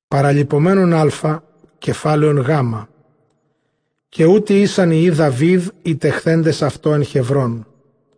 Παραλιπομένων α, κεφάλαιον γ. Και ούτε ήσαν οι Δαβίδ οι τεχθέντες αυτό εν Χεβρών.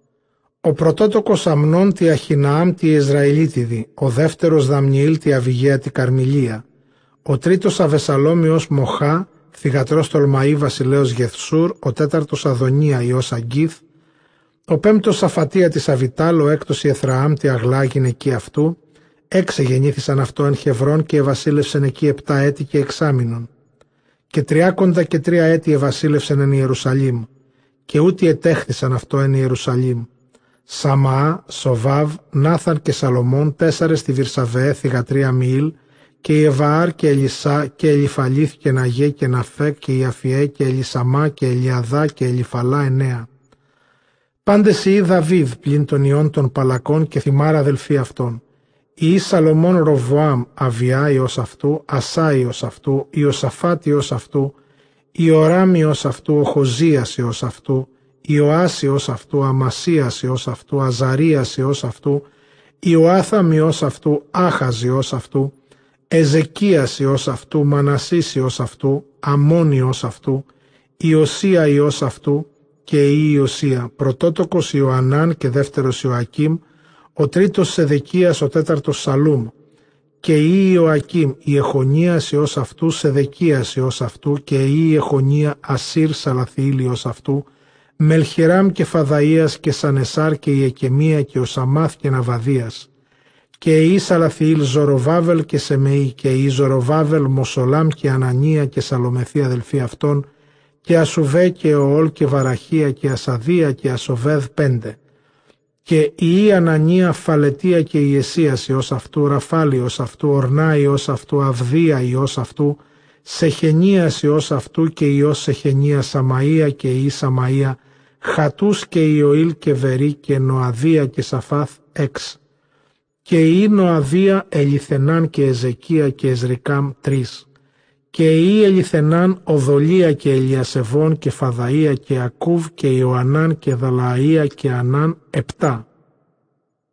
Ο πρωτότοκος Αμνών τη Αχιναάμ τη Ισραηλίτιδη, ο δεύτερος Δαμνιήλ τη Αβιγαία τη Καρμιλία, ο τρίτος Αβεσαλόμιος Μοχά, θυγατρός Τολμαΐ βασιλέως Γεθσούρ, ο τέταρτος Αδωνία ιός Αγκίθ, ο πέμπτος Σαφατία της Αβιτάλ, ο έκτος Ιεθραάμ τη Αγλά γυναική αυτού, 6 γεννήθησαν αυτό εν Χεβρών και ευασίλευσεν εκεί 7 έτη και 6 μήνων. Και 33 έτη ευασίλευσεν εν Ιερουσαλήμ, και ούτι ετέχθησαν αυτό εν Ιερουσαλήμ. Σαμαά, Σοβάβ, Νάθαν και Σαλομών, 4 στη Βυρσαβέ, θυγατρία Μιήλ, και Ιεβαάρ και Ελισά και Ελιφαλήθ και Ναγέ και Ναφέ και Ιαφιέ και Ελισαμά και Ελιαδά και Ελιφαλά 9. Πάντες οι Δαβίδ πλην των ιών των Παλακών και Θυμάρα αδελφοί αυτών. Ιη Σαλομών Ροβοάμ Αβιά ιός αυτού, Ασά ιός αυτού, Ιωσαφάτ ιός αυτού, Ιωράμ ιός αυτού, ο Χοζίας ιός αυτού, Ιωάς ιός αυτού, Αμασίας ιός αυτού, Αζαρίας ιός αυτού, Ιωάθαμ ιός αυτού, Άχαζ ιός αυτού, Εζεκίας ιός αυτού, Μανασής ιός αυτού, Αμών ιός αυτού, Ιωσία ιός αυτού και η Ιωσία, πρωτότοκος Ιωαννάν και δεύτερος Ιωακίμ, ο τρίτος Σεδεκίας, ο τέταρτος Σαλούμ, και η Ιωακίμ, η Εχονίας ιός αυτού, Σεδεκίας ιός αυτού, και η Εχονία Ασύρ Σαλαθιήλ ιός αυτού, Μελχεράμ και Φαδαΐας και Σανεσάρ και η Εκεμία και ο Σαμάθ και Ναβαδίας, και η Σαλαθιήλ Ζωροβάβελ και Σεμεή, και η Ζωροβάβελ Μοσολάμ και Ανανία και Σαλομεθή αδελφοί αυτών, και Ασουβέ και Οόλ και Βαραχία και Ασαδία και Ασοβέδ 5, και η Ανανία Φαλετία και η Εσίας ιός αυτού, Ραφάλ ιός αυτού, Ορνά ιός αυτού, Αυδία ιός αυτού, Σεχενίας ιός αυτού και ιός Σεχενία Σαμαΐα και η Σαμαΐα, Χατούς και Ιωήλ και Βερή και Νοαδία και Σαφάθ 6, και η Νοαδία Ελιθενάν και Εζεκία και Εζρικάμ 3, και η Ελιθενάν Οδολία και Ελιασεβών και Φαδαΐα και Ακούβ και Ιωαννάν και Δαλαΐα και Ανάν 7,